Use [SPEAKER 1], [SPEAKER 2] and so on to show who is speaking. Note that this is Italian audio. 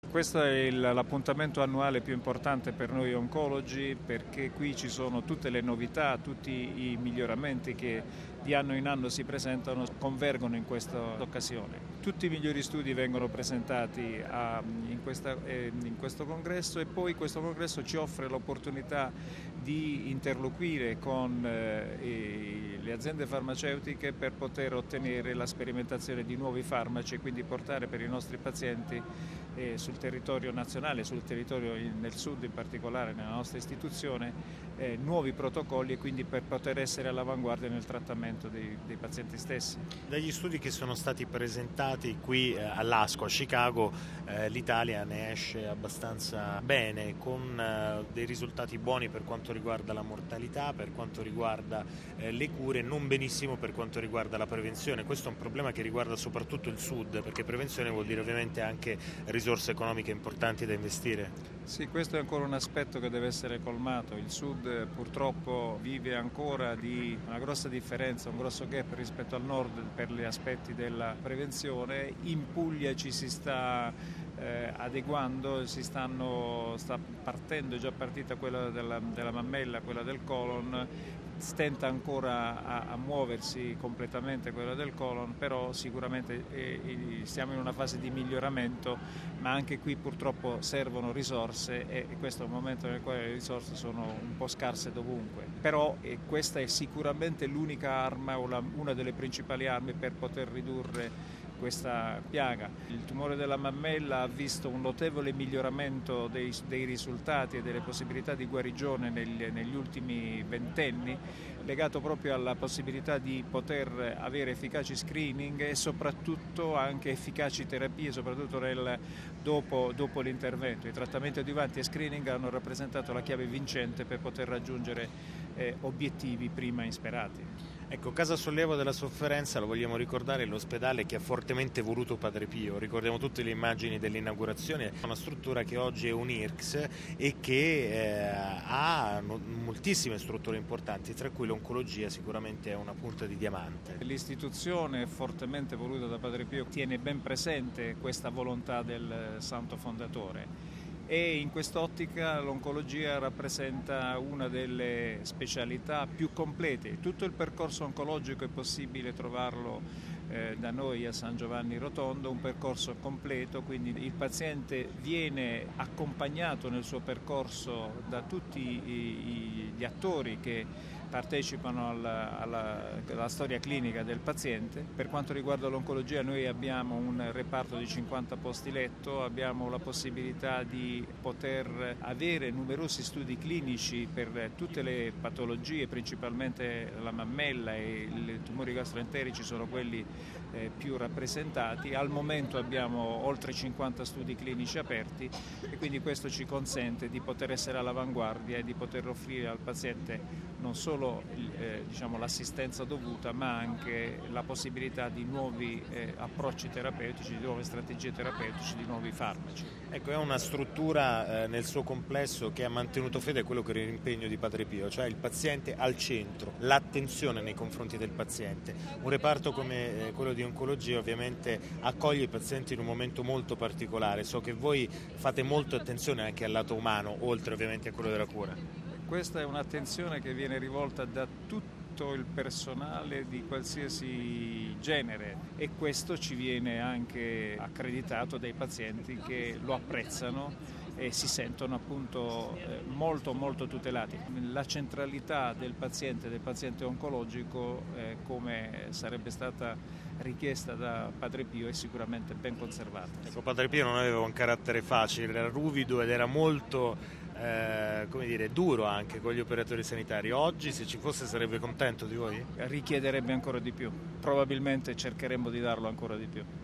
[SPEAKER 1] Questo è l'appuntamento annuale più importante per noi oncologi, perché qui ci sono tutte le novità, tutti i miglioramenti che di anno in anno si presentano, convergono in questa occasione. Tutti i migliori studi vengono presentati in questo congresso, e poi questo congresso ci offre l'opportunità di interloquire con le aziende farmaceutiche per poter ottenere la sperimentazione di nuovi farmaci e quindi portare per i nostri pazienti sul territorio nazionale, sul territorio nel sud in particolare, nella nostra istituzione, nuovi protocolli, e quindi per poter essere all'avanguardia nel trattamento dei pazienti stessi.
[SPEAKER 2] Dagli studi che sono stati presentati qui all'ASCO a Chicago, l'Italia ne esce abbastanza bene, con dei risultati buoni per quanto riguarda la mortalità, per quanto riguarda le cure, non benissimo per quanto riguarda la prevenzione. Questo è un problema che riguarda soprattutto il sud, perché prevenzione vuol dire ovviamente anche risorse economiche importanti da investire.
[SPEAKER 1] Sì, questo è ancora un aspetto che deve essere colmato. Il Sud purtroppo vive ancora di una grossa differenza, un grosso gap rispetto al Nord per gli aspetti della prevenzione. In Puglia ci si sta adeguando, sta partendo, è già partita quella della mammella, quella del colon, stenta ancora a muoversi completamente quella del colon, però sicuramente siamo in una fase di miglioramento, ma anche qui purtroppo servono risorse, e questo è un momento nel quale le risorse sono un po' scarse dovunque. Però questa è sicuramente l'unica arma, o una delle principali armi per poter ridurre questa piaga. Il tumore della mammella ha visto un notevole miglioramento dei risultati e delle possibilità di guarigione negli ultimi 20 anni, legato proprio alla possibilità di poter avere efficaci screening e soprattutto anche efficaci terapie, soprattutto dopo l'intervento. I trattamenti adjuvanti e screening hanno rappresentato la chiave vincente per poter raggiungere obiettivi prima insperati.
[SPEAKER 2] Ecco, Casa Sollievo della Sofferenza, lo vogliamo ricordare, è l'ospedale che ha fortemente voluto Padre Pio. Ricordiamo tutte le immagini dell'inaugurazione. È una struttura che oggi è un IRCS e che ha moltissime strutture importanti, tra cui l'oncologia sicuramente è una punta di diamante.
[SPEAKER 1] L'istituzione, fortemente voluta da Padre Pio, tiene ben presente questa volontà del Santo Fondatore. E in quest'ottica l'oncologia rappresenta una delle specialità più complete. Tutto il percorso oncologico è possibile trovarlo da noi a San Giovanni Rotondo, un percorso completo, quindi il paziente viene accompagnato nel suo percorso da tutti gli attori che partecipano alla storia clinica del paziente. Per quanto riguarda l'oncologia, noi abbiamo un reparto di 50 posti letto, abbiamo la possibilità di poter avere numerosi studi clinici per tutte le patologie, principalmente la mammella, e i tumori gastroenterici sono quelli più rappresentati. Al momento abbiamo oltre 50 studi clinici aperti, e quindi questo ci consente di poter essere all'avanguardia e di poter offrire al paziente non solo l'assistenza dovuta, ma anche la possibilità di nuovi approcci terapeutici, di nuove strategie terapeutiche, di nuovi farmaci.
[SPEAKER 2] Ecco, è una struttura nel suo complesso che ha mantenuto fede a quello che era l'impegno di Padre Pio, cioè il paziente al centro, l'attenzione nei confronti del paziente. Un reparto come quello di oncologia ovviamente accoglie i pazienti in un momento molto particolare. So che voi fate molta attenzione anche al lato umano, oltre ovviamente a quello della cura.
[SPEAKER 1] Questa è un'attenzione che viene rivolta da tutto il personale di qualsiasi genere, e questo ci viene anche accreditato dai pazienti che lo apprezzano e si sentono appunto molto molto tutelati. La centralità del paziente oncologico, come sarebbe stata richiesta da Padre Pio, è sicuramente ben conservata.
[SPEAKER 2] Ecco, Padre Pio non aveva un carattere facile, era ruvido ed era molto duro anche con gli operatori sanitari. Oggi, se ci fosse, sarebbe contento di voi?
[SPEAKER 1] Richiederebbe ancora di più, probabilmente cercheremo di darlo ancora di più.